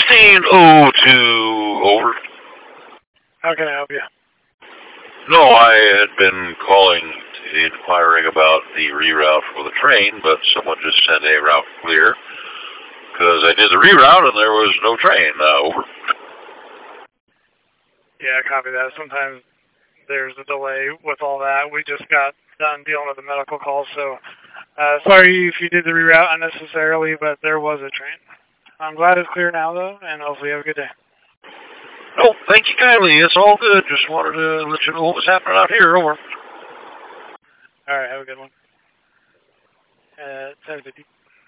1602, over. How can I help you? No, I had been calling, inquiring about the reroute for the train, but someone just sent a route clear, because I did the reroute and there was no train. Over. Yeah, copy that. Sometimes there's a delay with all that. We just got done dealing with the medical call, so sorry if you did the reroute unnecessarily, but there was a train. I'm glad it's clear now, though, and hopefully you have a good day. Oh, thank you kindly. It's all good. Just wanted to let you know what was happening out here. Over. All right, have a good one. 750.